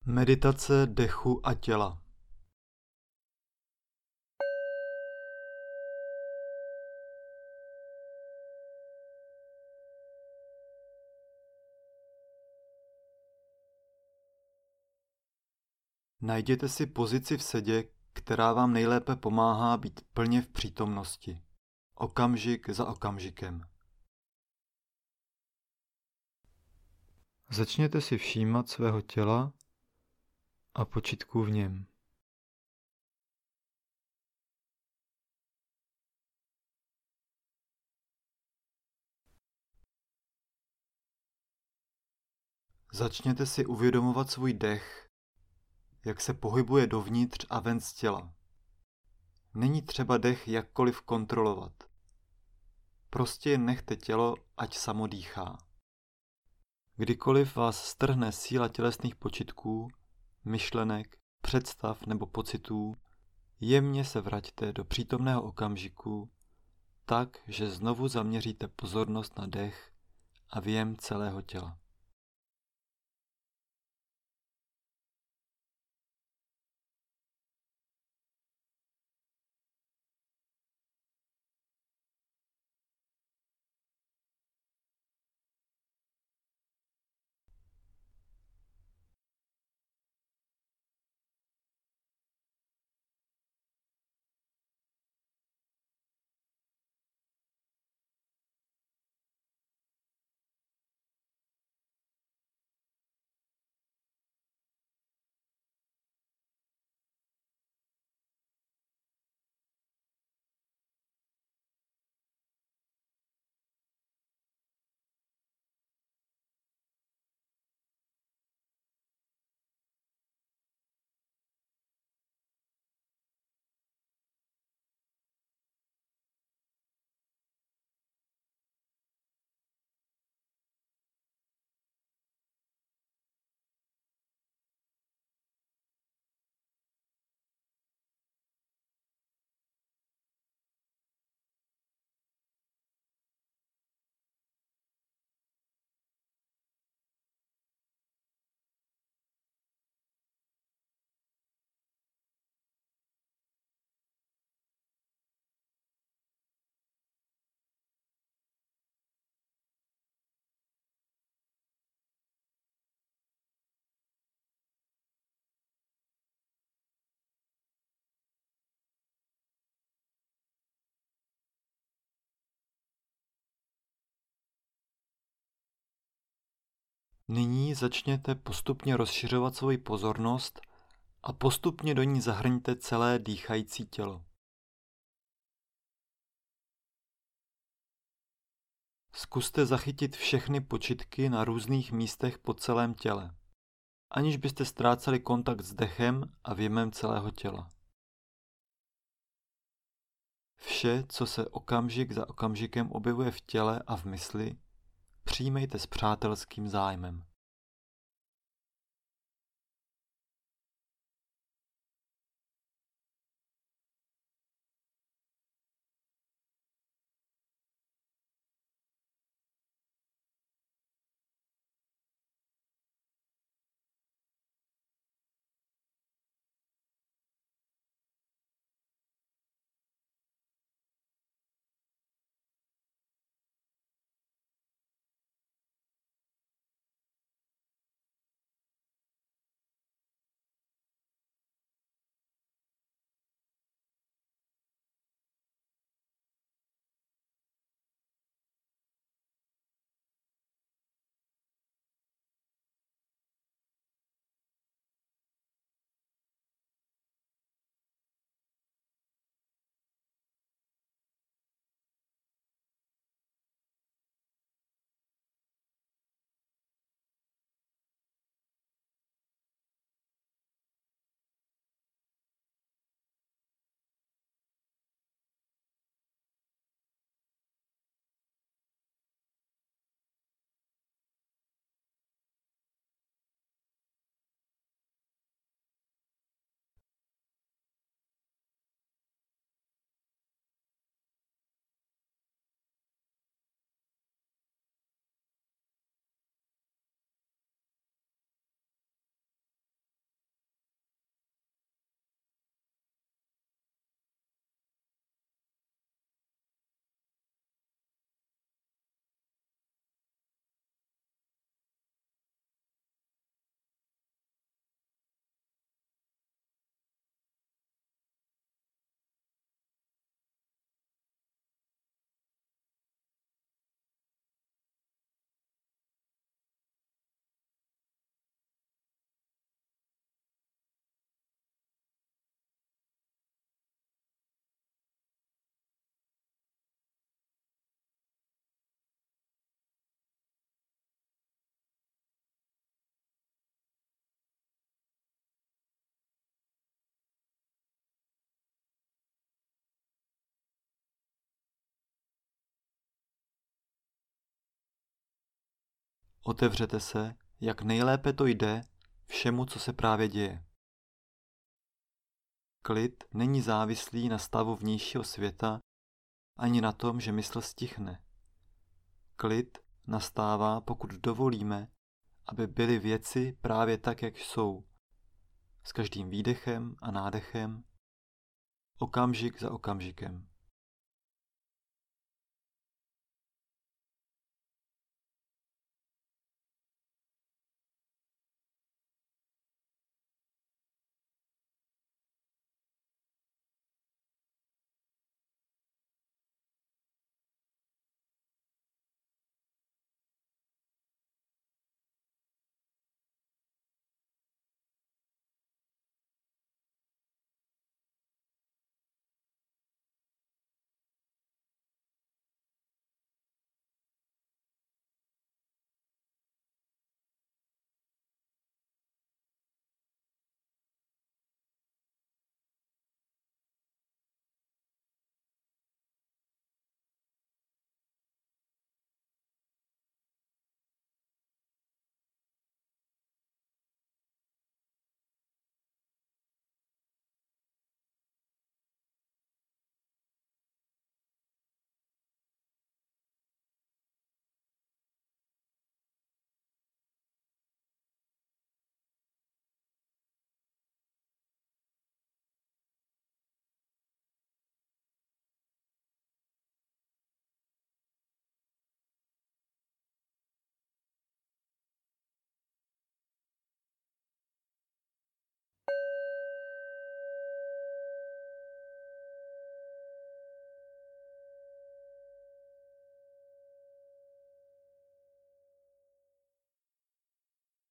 Meditace dechu a těla. Najděte si pozici v sedě, která vám nejlépe pomáhá být plně v přítomnosti, okamžik za okamžikem. Začněte si všímat svého těla a počitků v něm. Začněte si uvědomovat svůj dech, jak se pohybuje dovnitř a ven z těla. Není třeba dech jakkoliv kontrolovat. Prostě jen nechte tělo, ať samo dýchá. Kdykoliv vás strhne síla tělesných počitků, myšlenek, představ nebo pocitů, jemně se vraťte do přítomného okamžiku, tak, že znovu zaměříte pozornost na dech a věm celého těla. Nyní začněte postupně rozšiřovat svoji pozornost a postupně do ní zahrňte celé dýchající tělo. Zkuste zachytit všechny počitky na různých místech po celém těle, aniž byste ztráceli kontakt s dechem a věmem celého těla. Vše, co se okamžik za okamžikem objevuje v těle a v mysli, přijmejte s přátelským zájmem. Otevřete se, jak nejlépe to jde, všemu, co se právě děje. Klid není závislý na stavu vnějšího světa ani na tom, že mysl stichne. Klid nastává, pokud dovolíme, aby byly věci právě tak, jak jsou, s každým výdechem a nádechem, okamžik za okamžikem.